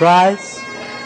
Christ.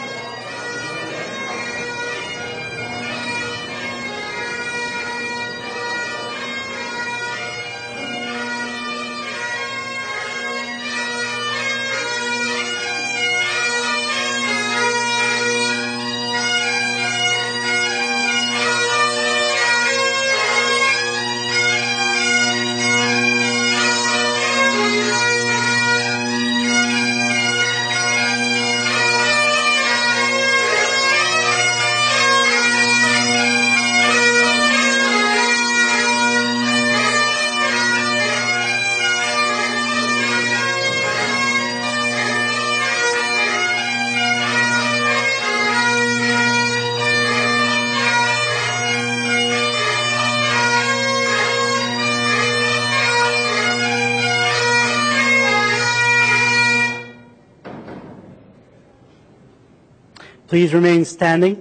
Please remain standing.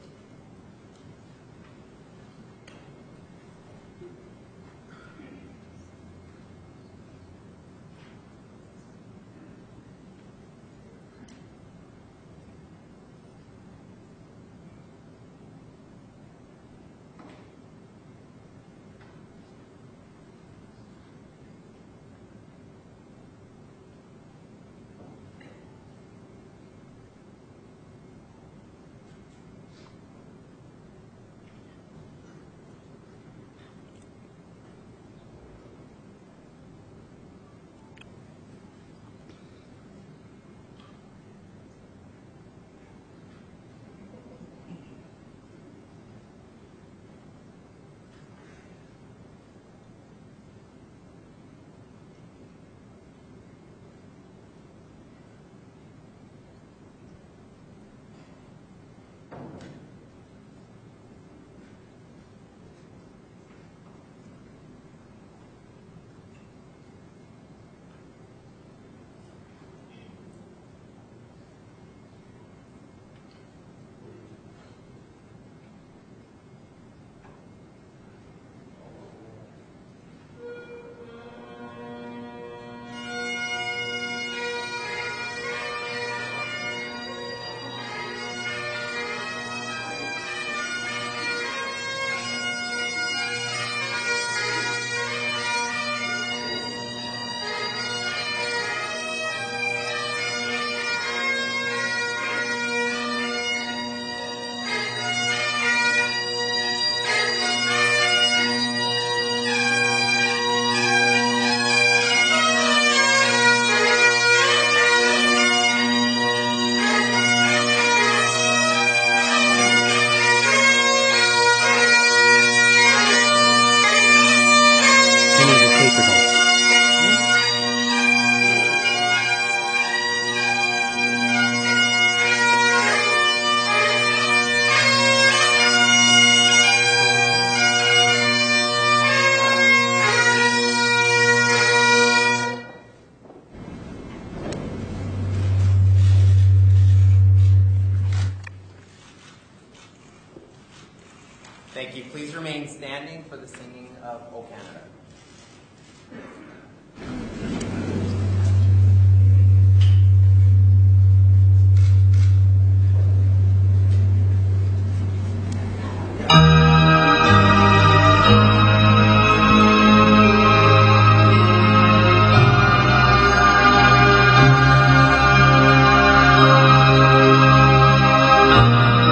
Thank you. Please remain standing for the singing of O Canada.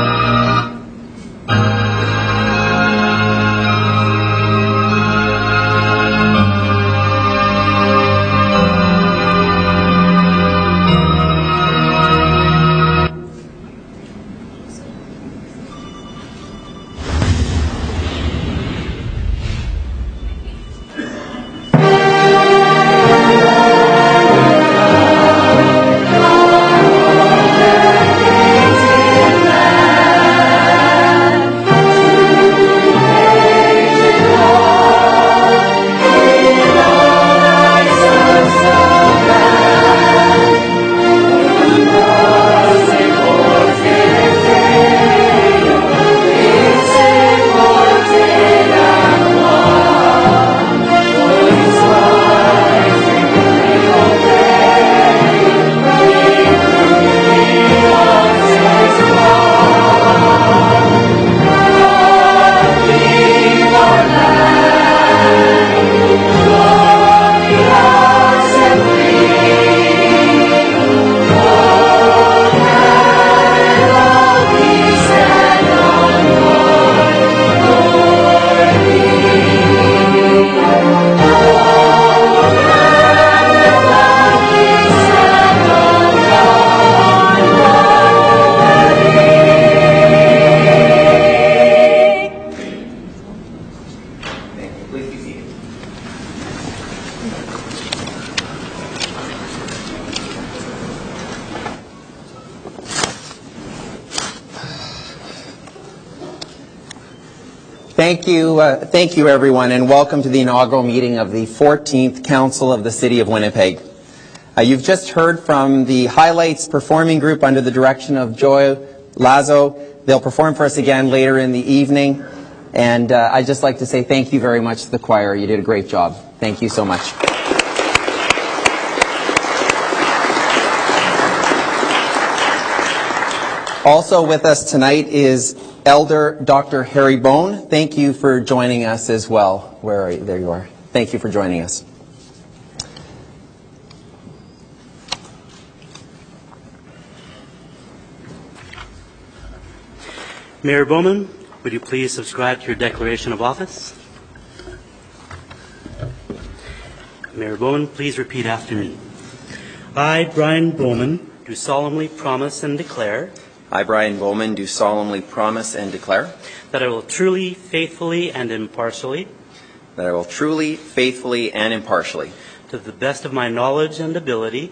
Thank Thank you, everyone, and welcome to the inaugural meeting of the 14th Council of the City of Winnipeg. You've just heard from the Highlights Performing Group under the direction of Joy Lazo. They'll perform for us again later in the evening, and I'd just like to say thank you very much to the choir. You did a great job. Thank you so much. Also with us tonight is Elder Dr. Harry Bone. Thank you for joining us as well. Where are you? There you are. Thank you for joining us. Mayor Bowman, would you please subscribe to your declaration of office? Mayor Bowman, please repeat after me. I, Brian Bowman, do solemnly promise and declare I, Brian Bowman, do solemnly promise and declare that I will truly, faithfully, and impartially, to the best of my knowledge and ability,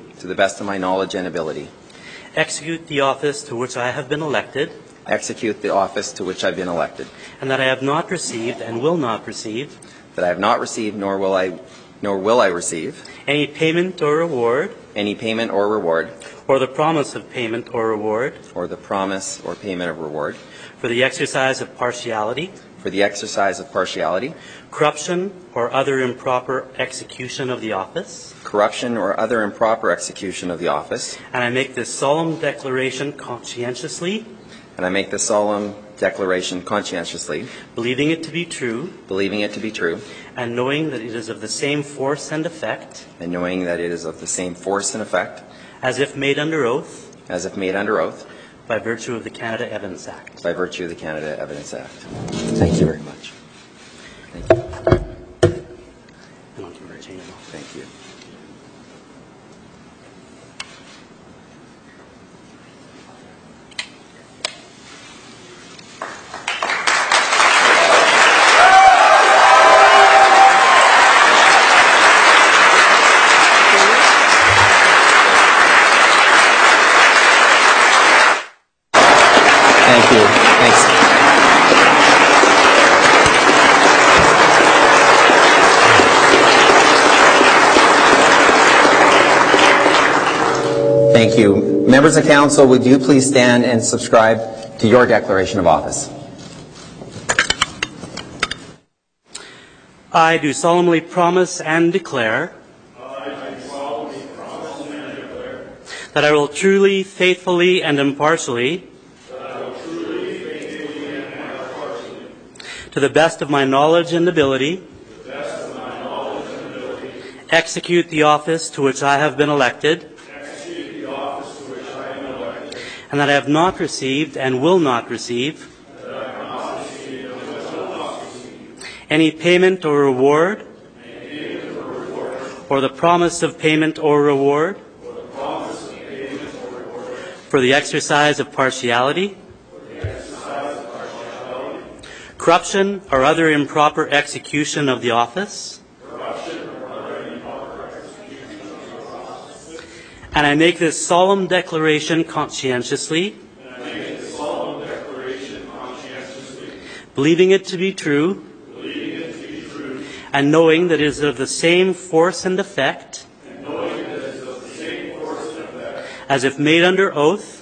execute the office to which I have been elected, and that I have not received and will not receive nor will I receive any payment or reward, or the promise of payment or reward, for the exercise of partiality, corruption, or other improper execution of the office. And I make this solemn declaration conscientiously, believing it to be true, and knowing that it is of the same force and effect, as if made under oath, by virtue of the Canada Evidence Act. Thank you very much. Thank you. And I'll give her a chain of oath. Thank you. Thank you. Thanks. Thank you. Members of Council, would you please stand and subscribe to your declaration of office? I do solemnly promise and declare that I will truly, faithfully, and impartially, to the best of my knowledge and ability, execute the office to which I have been elected, and that I have not received and will not receive any payment or reward, or the promise of payment or reward, for the exercise of partiality, corruption, or other improper execution of the office. And I make this solemn declaration conscientiously, believing it to be true, and knowing that it is of the same force and effect, as if made under oath,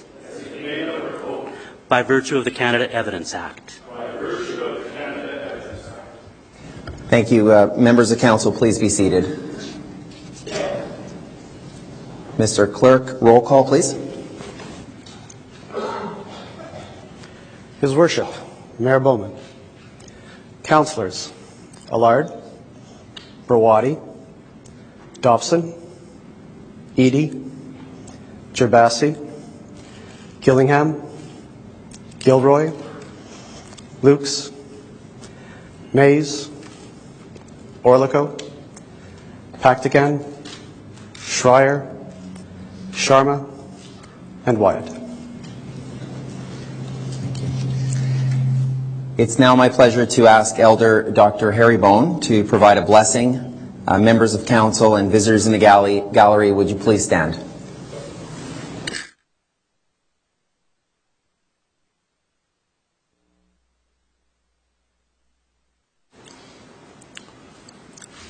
by virtue of the Canada Evidence Act. Thank you. Members of Council, please be seated. Mr. Clerk, roll call, please. His Worship, Mayor Bowman. Councillors, Allard, Brawadi, Dobson, Eadie, Gerbasi, Gillingham, Gilroy, Lukes, Mays, Orlico, Pactigan, Schreier, Sharma, and Wyatt. It's now my pleasure to ask Elder Dr. Harry Bone to provide a blessing. Members of Council and visitors in the gallery, would you please stand?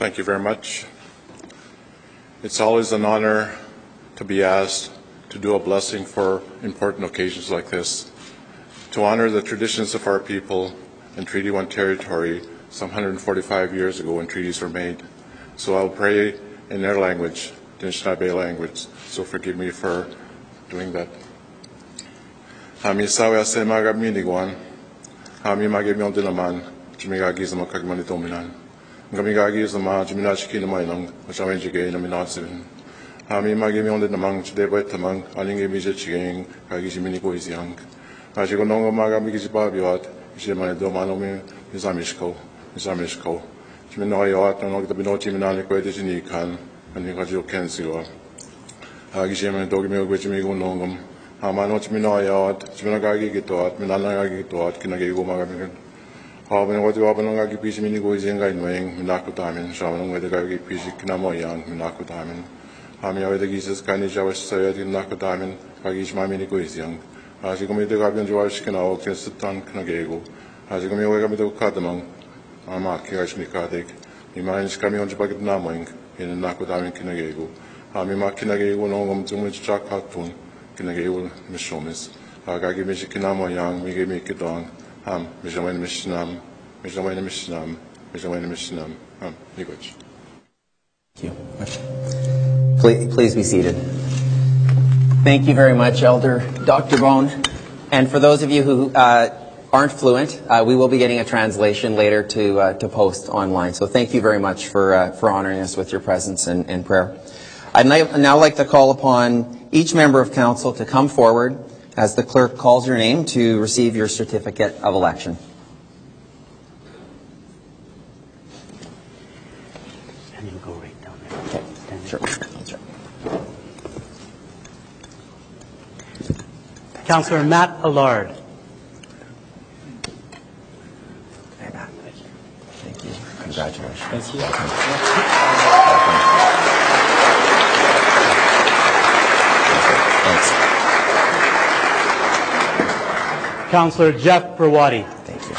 Thank you very much. It's always an honor to be asked to do a blessing for important occasions like this, to honor the traditions of our people and Treaty 1 territory some 145 years ago when treaties were made. So I'll pray in their language, the Anishinaabe language, so forgive me for doing that. Hami sawe ase magab minigwan, hami magab yon dinaman, jimigagi zama kagmani dominan. Ngamigagi zama jiminachiki na mainang, machawenjige na minatsin. Hami magab yon dinamang, chideba tamang, alingi mija chiging, kagi jimini ko iziang. Majigo nongo magab migijibabiwat, jimani domanomi, mizamishko. Jiminoyot, and the Binoti Minanico Edinikan, and Nikajo Kensio. Agishim and Dogmio Guchimigo Nongum, Hamanot Minoyot, Jiminagagi Gitot, Minanagi Gitot, Kinago Magagan. Harbin what you open on Gagi Pishiminigo is in Gainwing, Minako Diamond, Shaman with the Gagi Pishikinamo Yang, Minako Diamond. Hamia the Gises Kanisha was said in Nako Diamond, Kagish Maminigo is young. As you commit the Gabian George Kinao, Kinsutan Knagego. As you come here, we go to Kadamang, Amak, Kirchmikadik, Imans coming on Jabak Namoing, in the Nakodam Kinagego, Amima Kinagego, Nongum, Zumich Jack Hatun, Kinagego, Mishomis, Agagi Mishikinamo Yang, Migi Mikidong, Mijawan Mishnam, Mijawan Mishnam, Mijawan Mishnam, Nigwich. Thank you. Please be seated. Thank you very much, Elder Dr. Bone. And for those of you who aren't fluent, we will be getting a translation later to post online. So thank you very much for honoring us with your presence and prayer. I'd now like to call upon each member of council to come forward as the clerk calls your name to receive your certificate of election. And you go right down there. Okay, sure. That's right. Councillor Matt Allard. Thank you. Congratulations. Thank you. Thanks. Councillor Jeff Prawati. Thank you.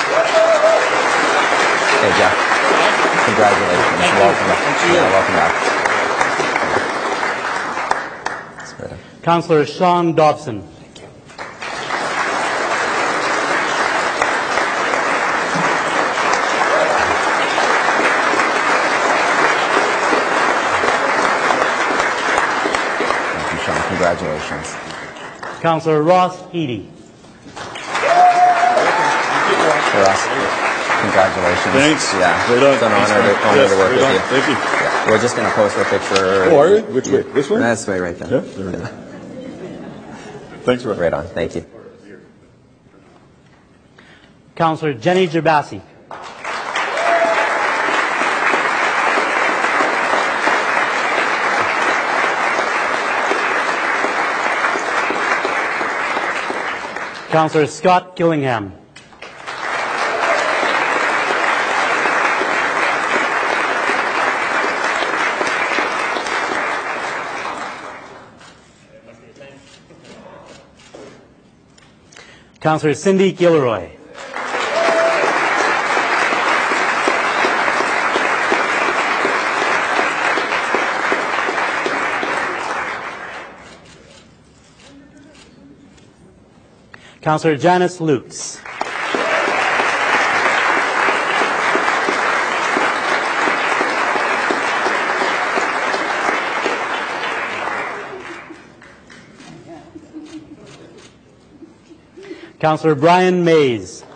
Hey, Jeff. Congratulations. Thank you. Welcome back. Thank you. Yeah, welcome back. That's better. Councillor Sean Dobson. Thank you. Thank you, Sean. Congratulations. Councillor Ross Eady. For us, congratulations. Thanks. Yeah, Right on. it's an Thanks, honor man. to Yes, work right with on. you. Thank you. Yeah. We're just going to post a picture. Oh, are you? Which way? This way? That's way right there. Yeah, there we go. Thanks, Rob. Right on. Thank you. Councillor Jenny Gerbasi. Councillor Scott Gillingham. Councillor Cindy Gilroy. Councillor Janice Lukes. Councillor Brian Mays.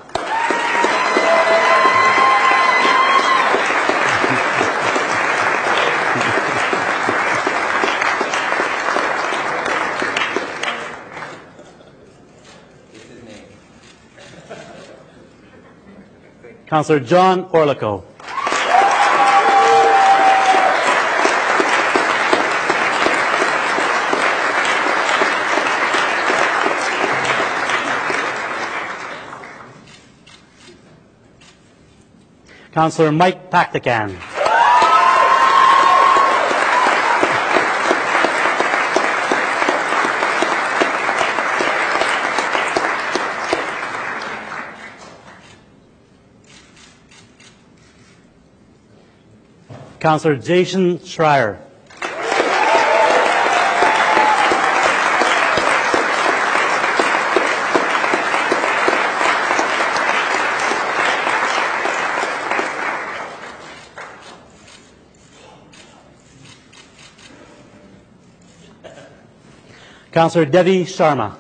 Councillor John Orlico. Councillor Mike Paktakan. Councillor Jason Schreier. Councillor Devi Sharma.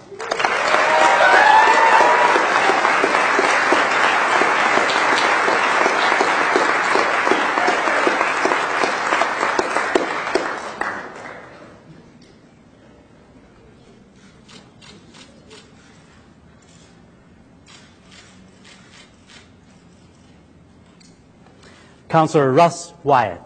Councillor Russ Wyatt.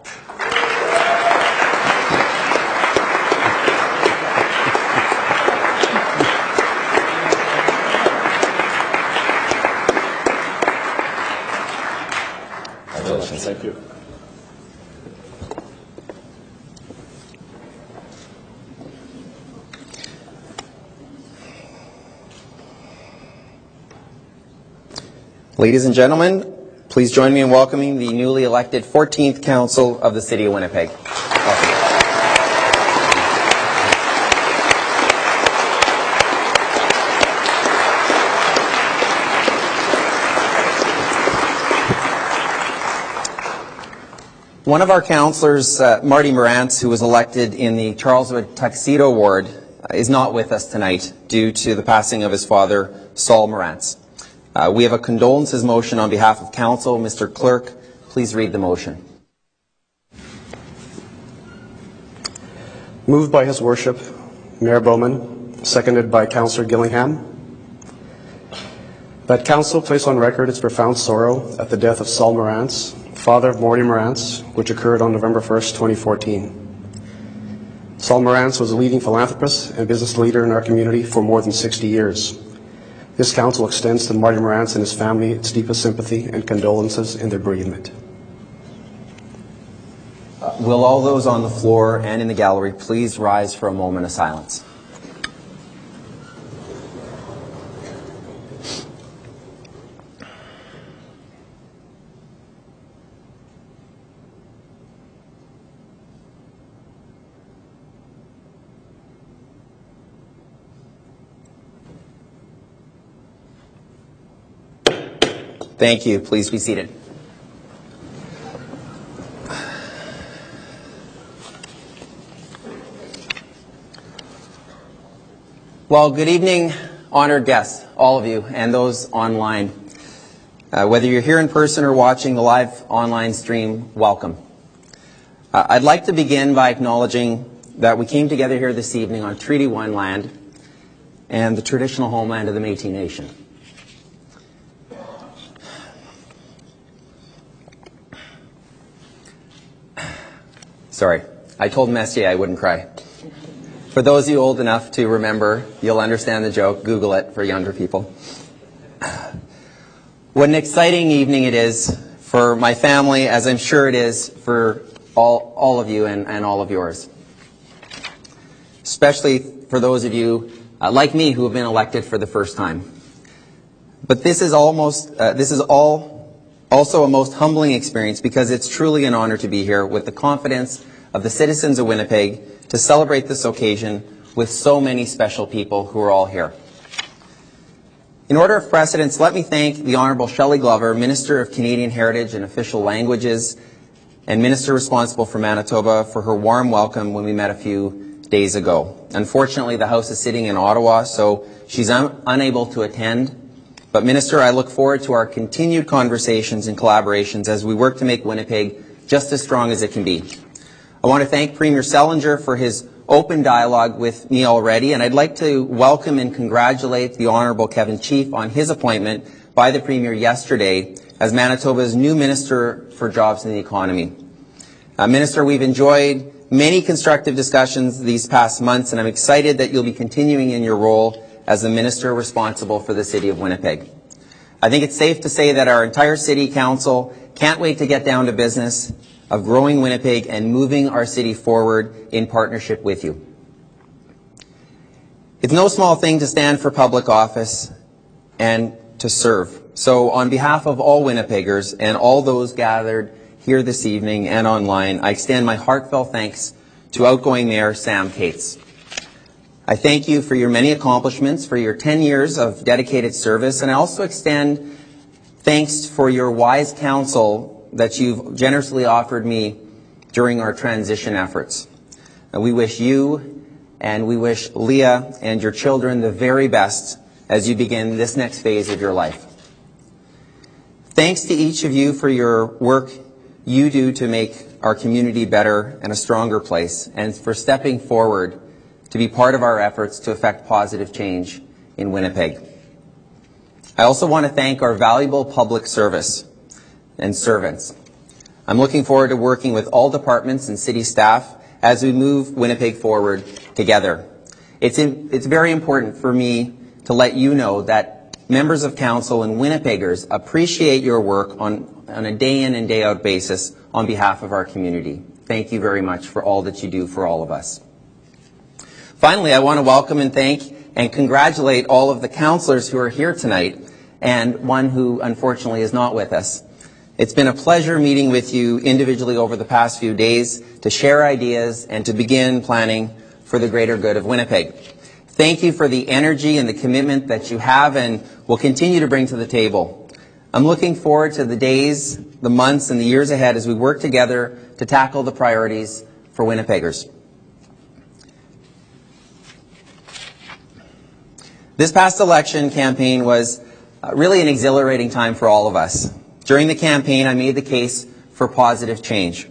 Thank you. Ladies and gentlemen, please join me in welcoming the newly elected 14th Council of the City of Winnipeg. Welcome. One of our councillors, Marty Morantz, who was elected in the Charleswood Tuxedo Ward, is not with us tonight due to the passing of his father, Saul Morantz. We have a condolences motion on behalf of council. Mr. Clerk, please read the motion. Moved by His Worship, Mayor Bowman, seconded by Councillor Gillingham, that council place on record its profound sorrow at the death of Saul Morantz, father of Morty Morantz, which occurred on November 1st, 2014. Saul Morantz was a leading philanthropist and business leader in our community for more than 60 years. This council extends to Marty Morantz and his family its deepest sympathy and condolences in their bereavement. Will all those on the floor and in the gallery please rise for a moment of silence? Thank you. Please be seated. Well, good evening, honored guests, all of you, and those online. Whether you're here in person or watching the live online stream, welcome. I'd like to begin by acknowledging that we came together here this evening on Treaty 1 land and the traditional homeland of the Métis Nation. Sorry, I told Messier I wouldn't cry. For those of you old enough to remember, you'll understand the joke. Google it for younger people. What an exciting evening it is for my family, as I'm sure it is for all of you and all of yours. Especially for those of you like me who have been elected for the first time. But this is also a most humbling experience because it's truly an honor to be here with the confidence of the citizens of Winnipeg to celebrate this occasion with so many special people who are all here. In order of precedence, let me thank the Honourable Shelley Glover, Minister of Canadian Heritage and Official Languages and Minister responsible for Manitoba, for her warm welcome when we met a few days ago. Unfortunately, the House is sitting in Ottawa, so she's unable to attend. But Minister, I look forward to our continued conversations and collaborations as we work to make Winnipeg just as strong as it can be. I want to thank Premier Selinger for his open dialogue with me already, and I'd like to welcome and congratulate the Honourable Kevin Chief on his appointment by the Premier yesterday as Manitoba's new Minister for Jobs and the Economy. Minister, we've enjoyed many constructive discussions these past months, and I'm excited that you'll be continuing in your role as the Minister responsible for the City of Winnipeg. I think it's safe to say that our entire City Council can't wait to get down to business of growing Winnipeg and moving our city forward in partnership with you. It's no small thing to stand for public office and to serve. So on behalf of all Winnipeggers and all those gathered here this evening and online, I extend my heartfelt thanks to outgoing Mayor Sam Cates. I thank you for your many accomplishments, for your 10 years of dedicated service, and I also extend thanks for your wise counsel that you've generously offered me during our transition efforts. We wish you and we wish Leah and your children the very best as you begin this next phase of your life. Thanks to each of you for your work you do to make our community better and a stronger place, and for stepping forward to be part of our efforts to effect positive change in Winnipeg. I also want to thank our valuable public service and servants. I'm looking forward to working with all departments and city staff as we move Winnipeg forward together. It's very important for me to let you know that members of council and Winnipeggers appreciate your work on a day in and day out basis on behalf of our community. Thank you very much for all that you do for all of us. Finally, I want to welcome and thank and congratulate all of the councillors who are here tonight and one who unfortunately is not with us. It's been a pleasure meeting with you individually over the past few days to share ideas and to begin planning for the greater good of Winnipeg. Thank you for the energy and the commitment that you have and will continue to bring to the table. I'm looking forward to the days, the months, and the years ahead as we work together to tackle the priorities for Winnipeggers. This past election campaign was really an exhilarating time for all of us. During the campaign, I made the case for positive change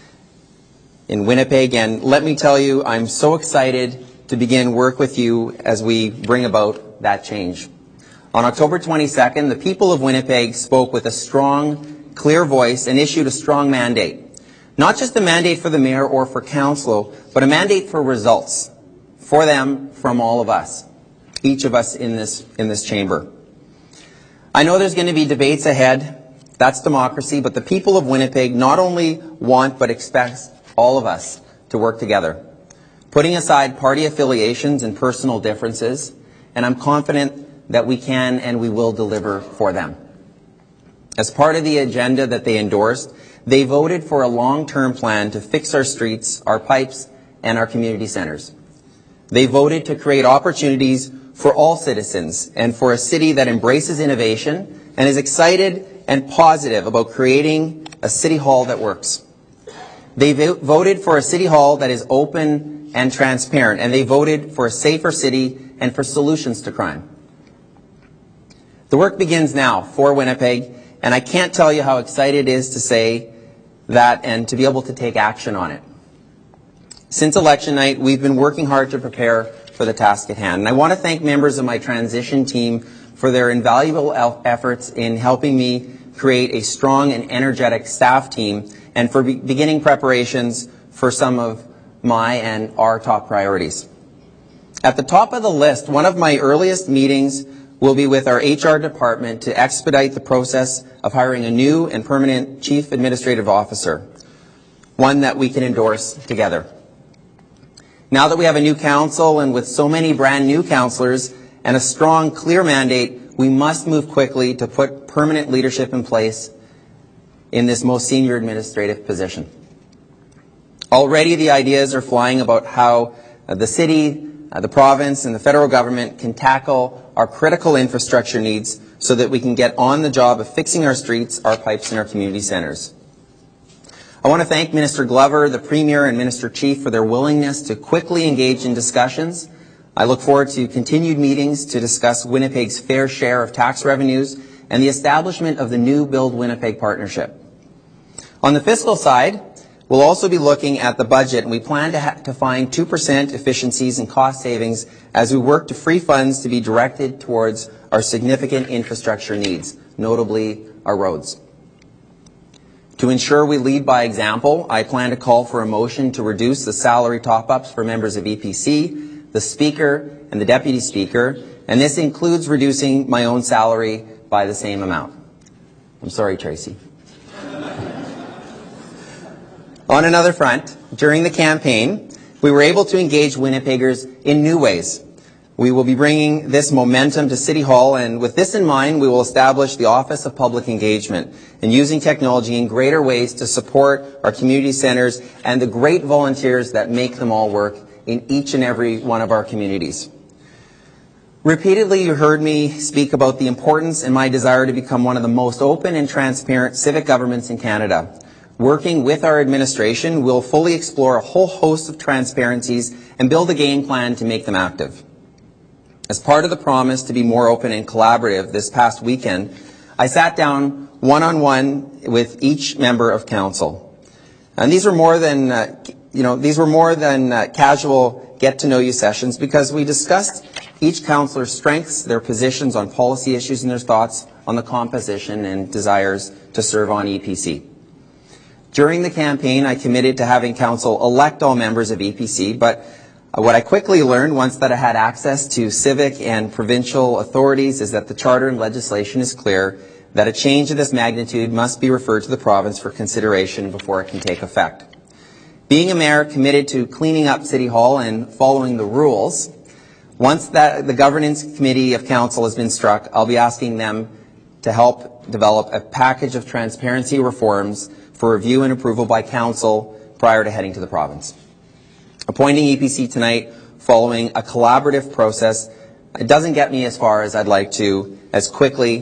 in Winnipeg, and let me tell you, I'm so excited to begin work with you as we bring about that change. On October 22nd, the people of Winnipeg spoke with a strong, clear voice and issued a strong mandate. Not just a mandate for the mayor or for council, but a mandate for results for them from all of us. Each of us in this chamber. I know there's going to be debates ahead. That's democracy, but the people of Winnipeg not only want but expect all of us to work together, putting aside party affiliations and personal differences, and I'm confident that we can and we will deliver for them. As part of the agenda that they endorsed, they voted for a long-term plan to fix our streets, our pipes, and our community centers. They voted to create opportunities for all citizens and for a city that embraces innovation and is excited and positive about creating a city hall that works. They voted for a city hall that is open and transparent, and they voted for a safer city and for solutions to crime. The work begins now for Winnipeg, and I can't tell you how excited it is to say that and to be able to take action on it. Since election night, we've been working hard to prepare for the task at hand. And I want to thank members of my transition team for their invaluable efforts in helping me create a strong and energetic staff team and for beginning preparations for some of my and our top priorities. At the top of the list, one of my earliest meetings will be with our HR department to expedite the process of hiring a new and permanent Chief Administrative Officer, one that we can endorse together. Now that we have a new council and with so many brand new councillors and a strong, clear mandate, we must move quickly to put permanent leadership in place in this most senior administrative position. Already the ideas are flying about how the city, the province, and the federal government can tackle our critical infrastructure needs so that we can get on the job of fixing our streets, our pipes, and our community centres. I want to thank Minister Glover, the Premier, and Minister Chief for their willingness to quickly engage in discussions. I look forward to continued meetings to discuss Winnipeg's fair share of tax revenues and the establishment of the new Build Winnipeg partnership. On the fiscal side, we'll also be looking at the budget, and we plan to find 2% efficiencies and cost savings as we work to free funds to be directed towards our significant infrastructure needs, notably our roads. To ensure we lead by example, I plan to call for a motion to reduce the salary top-ups for members of EPC, the Speaker, and the Deputy Speaker, and this includes reducing my own salary by the same amount. I'm sorry, Tracy. On another front, during the campaign, we were able to engage Winnipeggers in new ways. We will be bringing this momentum to City Hall, and with this in mind, we will establish the Office of Public Engagement and using technology in greater ways to support our community centers and the great volunteers that make them all work in each and every one of our communities. Repeatedly, you heard me speak about the importance and my desire to become one of the most open and transparent civic governments in Canada. Working with our administration, we'll fully explore a whole host of transparencies and build a game plan to make them active. As part of the promise to be more open and collaborative this past weekend, I sat down one-on-one with each member of council. And these were more than, casual get-to-know-you sessions because we discussed each councillor's strengths, their positions on policy issues, and their thoughts on the composition and desires to serve on EPC. During the campaign, I committed to having council elect all members of EPC, but what I quickly learned once that I had access to civic and provincial authorities is that the charter and legislation is clear that a change of this magnitude must be referred to the province for consideration before it can take effect. Being a mayor committed to cleaning up City Hall and following the rules, once the governance committee of council has been struck, I'll be asking them to help develop a package of transparency reforms for review and approval by council prior to heading to the province. Appointing EPC tonight following a collaborative process, it doesn't get me as far as I'd like to, as quickly,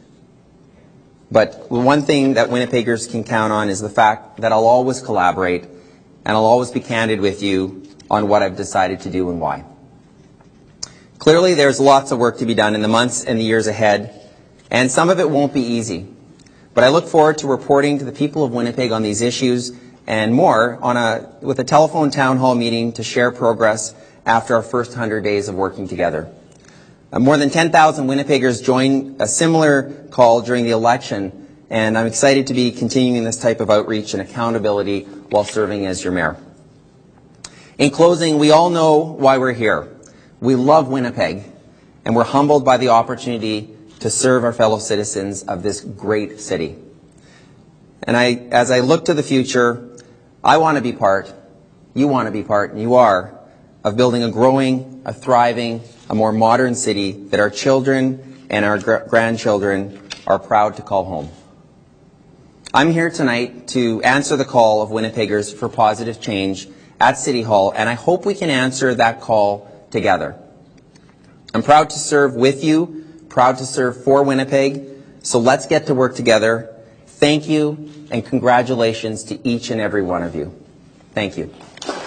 but one thing that Winnipeggers can count on is the fact that I'll always collaborate and I'll always be candid with you on what I've decided to do and why. Clearly, there's lots of work to be done in the months and the years ahead, and some of it won't be easy. But I look forward to reporting to the people of Winnipeg on these issues and more with a telephone town hall meeting to share progress after our first 100 days of working together. More than 10,000 Winnipeggers joined a similar call during the election, and I'm excited to be continuing this type of outreach and accountability while serving as your mayor. In closing, we all know why we're here. We love Winnipeg, and we're humbled by the opportunity to serve our fellow citizens of this great city. And as I look to the future, I want to be part, you want to be part, and you are, of building a growing, a thriving, a more modern city that our children and our grandchildren are proud to call home. I'm here tonight to answer the call of Winnipeggers for positive change at City Hall, and I hope we can answer that call together. I'm proud to serve with you, proud to serve for Winnipeg, so let's get to work together. Thank you, and congratulations to each and every one of you. Thank you.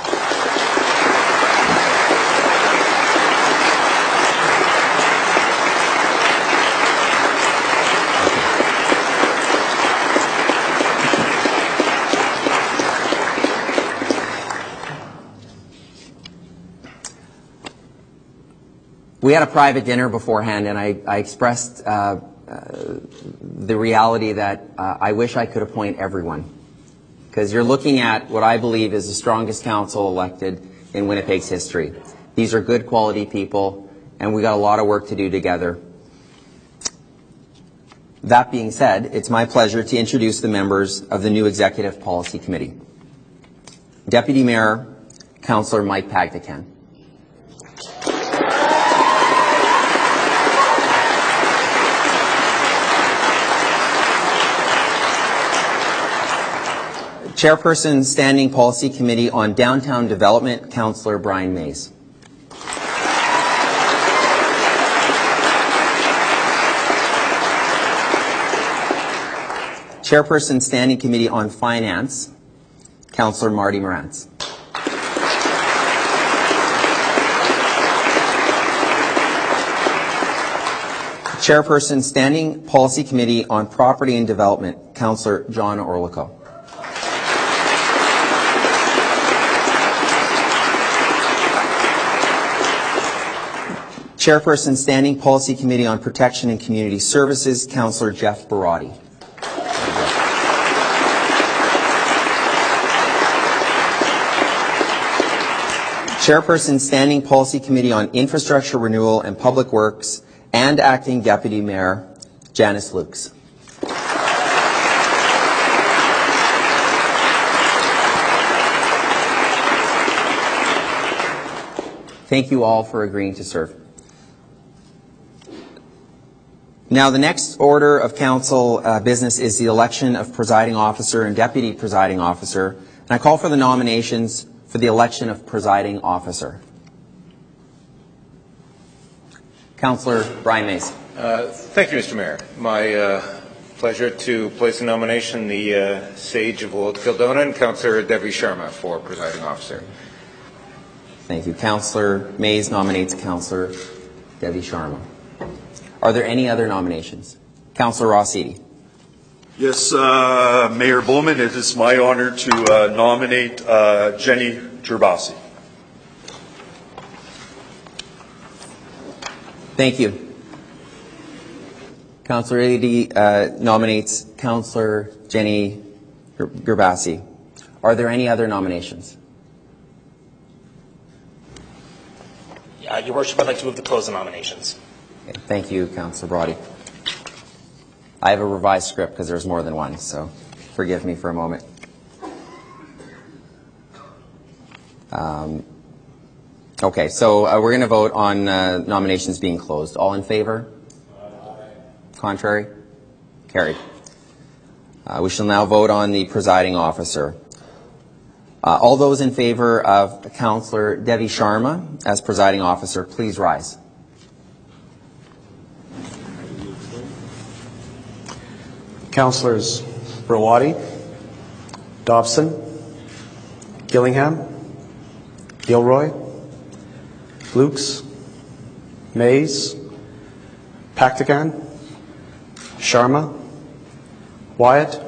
We had a private dinner beforehand, and I expressed the reality that I wish I could appoint everyone, because you're looking at what I believe is the strongest council elected in Winnipeg's history. These are good quality people, and we got a lot of work to do together. That being said, it's my pleasure to introduce the members of the new Executive Policy Committee. Deputy Mayor, Councillor Mike Pagdican. Chairperson, Standing Policy Committee on Downtown Development, Councillor Brian Mays. Chairperson, Standing Committee on Finance, Councillor Marty Morantz. Chairperson, Standing Policy Committee on Property and Development, Councillor John Orlico. Chairperson, Standing Policy Committee on Protection and Community Services, Councillor Jeff Barati. Chairperson, Standing Policy Committee on Infrastructure Renewal and Public Works, and Acting Deputy Mayor, Janice Lukes. Thank you all for agreeing to serve. Now, the next order of council business is the election of presiding officer and deputy presiding officer. And I call for the nominations for the election of presiding officer. Councillor Brian Mays. Thank you, Mr. Mayor. My pleasure to place in nomination the Sage of Old Kildona and Councillor Devi Sharma for presiding officer. Thank you. Councillor Mays nominates Councillor Devi Sharma. Are there any other nominations? Councillor Ross Eady. Yes, Mayor Bowman, it is my honor to nominate Jenny Gerbasi. Thank you. Councillor Eady nominates Councillor Jenny Gerbasi. Are there any other nominations? Your Worship, I'd like to move to close the nominations. Okay, thank you, Councillor Brody. I have a revised script because there's more than one, so forgive me for a moment. Okay, so we're going to vote on nominations being closed. All in favor? Contrary? Carried. We shall now vote on the presiding officer. All those in favor of Councillor Devi Sharma as presiding officer, please rise. Councillors Brawadi, Dobson, Gillingham, Gilroy, Lukes, Mays, Paktagan, Sharma, Wyatt.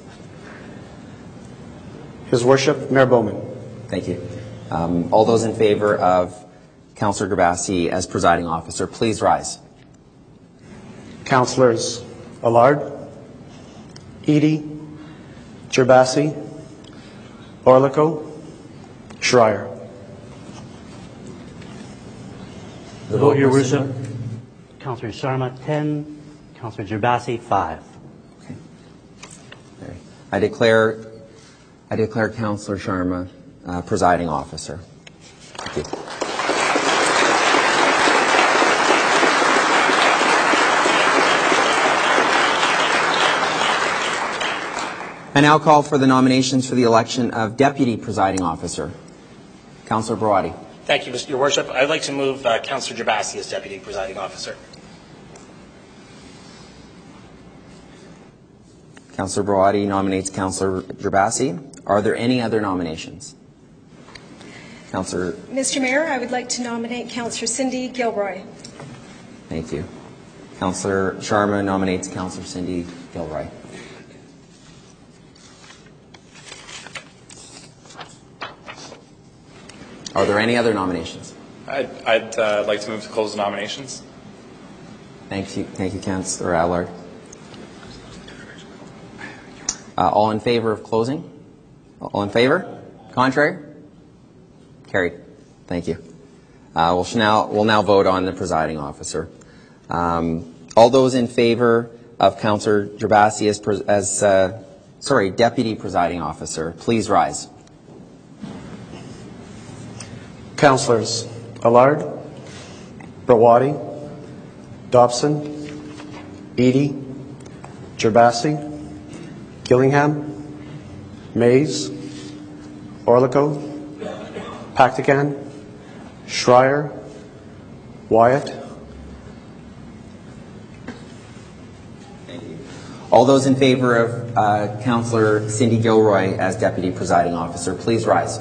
His Worship, Mayor Bowman. Thank you. All those in favor of Councillor Gerbasi as presiding officer, please rise. Councillors Allard, Eady, Gerbasi, Orlico, Schreier. The vote, Your Worship. Councillor Sharma, 10. Councillor Gerbasi, 5. Okay. I declare Councillor Sharma presiding officer. Thank you. I now call for the nominations for the election of deputy presiding officer. Councillor Brawadi. Thank you, Your Worship. I'd like to move Councillor Gerbasi as deputy presiding officer. Councillor Brawadi nominates Councillor Gerbasi. Are there any other nominations? Councillor. Mr. Mayor, I would like to nominate Councillor Cindy Gilroy. Thank you. Councillor Sharma nominates Councillor Cindy Gilroy. Are there any other nominations? I'd like to move to close the nominations. Thank you, Councillor Allard. All in favor of closing? All in favor? Contrary? Carried. Thank you. We'll now vote on the presiding officer. All those in favor of Councillor Gerbasi as deputy presiding officer, please rise. Councillors Allard, Brawadi, Dobson, Eady, Gerbasi, Gillingham, Mays, Orlico, Paktagan, Schreier, Wyatt. All those in favor of Councillor Cindy Gilroy as deputy presiding officer, please rise.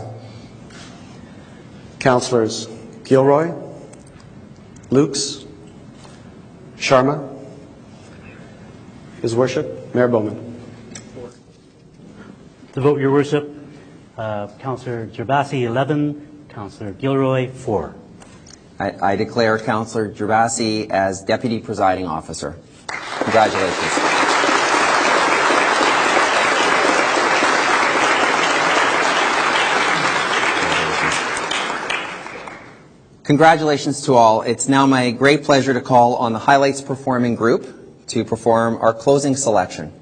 Councillors Gilroy, Lukes, Sharma. His Worship, Mayor Bowman. The vote, Your Worship. Councillor Gerbasi, 11. Councillor Gilroy, 4. I declare Councillor Gerbasi as deputy presiding officer. Congratulations. Congratulations to all. It's now my great pleasure to call on the Highlights Performing Group to perform our closing selection.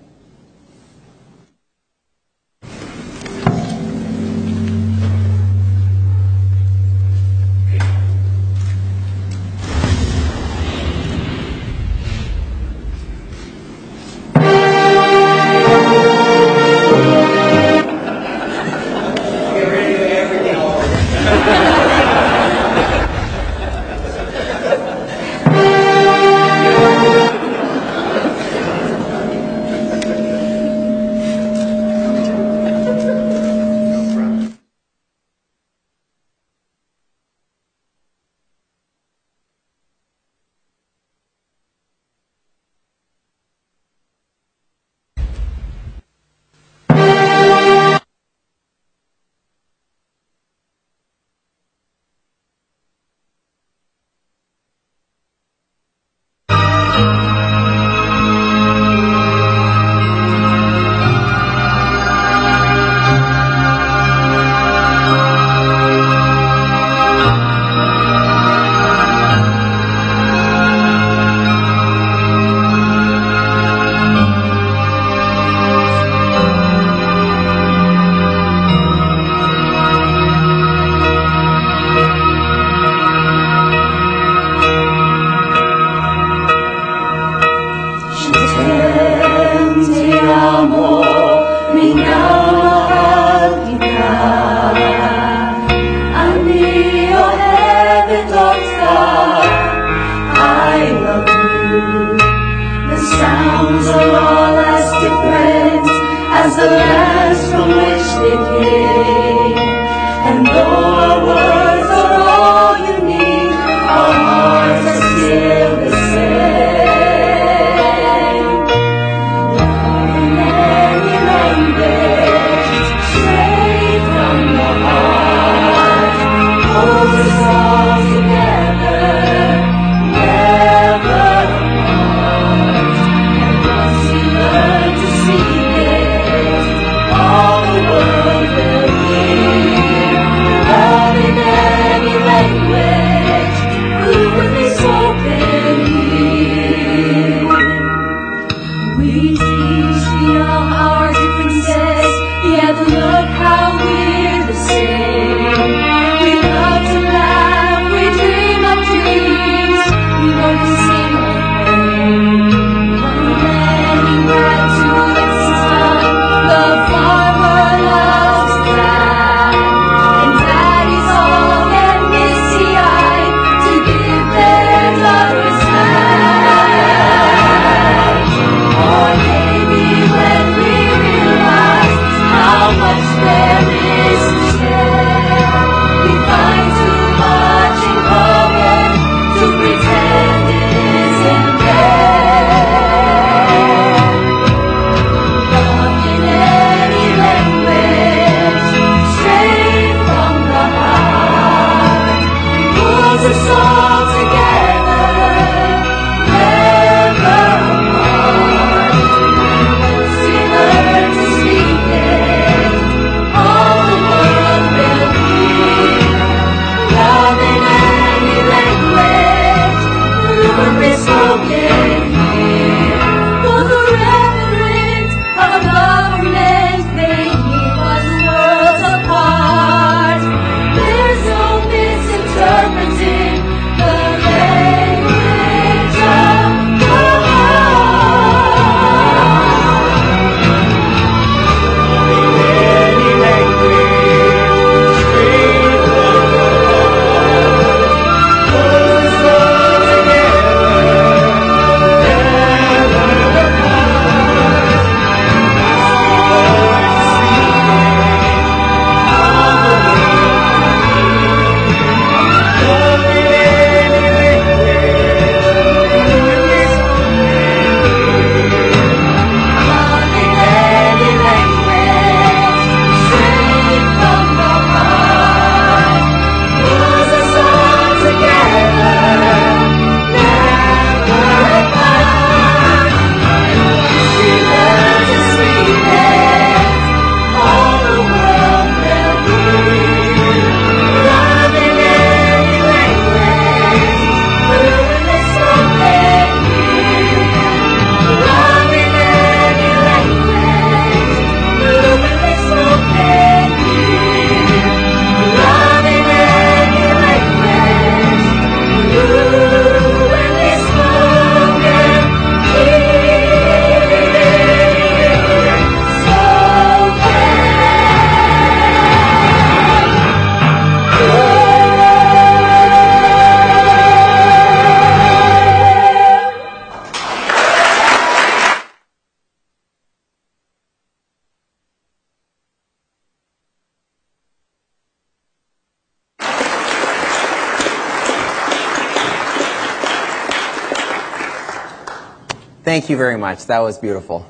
Thank you very much. That was beautiful.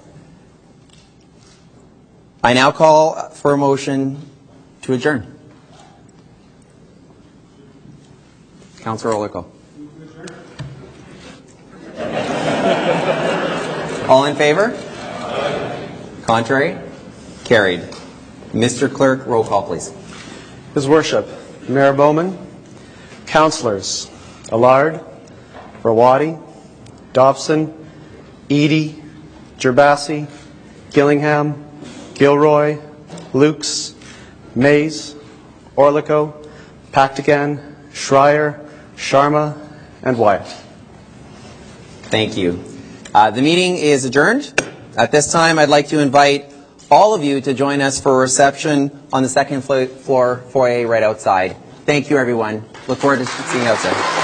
I now call for a motion to adjourn. Councillor Olico. All in favor? Contrary? Carried. Mr. Clerk, roll call, please. His Worship, Mayor Bowman, Councillors Allard, Rawadi, Dobson, Eadie, Gerbasi, Gillingham, Gilroy, Lukes, Mays, Orlico, Pactigan, Schreier, Sharma, and Wyatt. Thank you. The meeting is adjourned. At this time, I'd like to invite all of you to join us for a reception on the second floor foyer right outside. Thank you, everyone. Look forward to seeing you outside.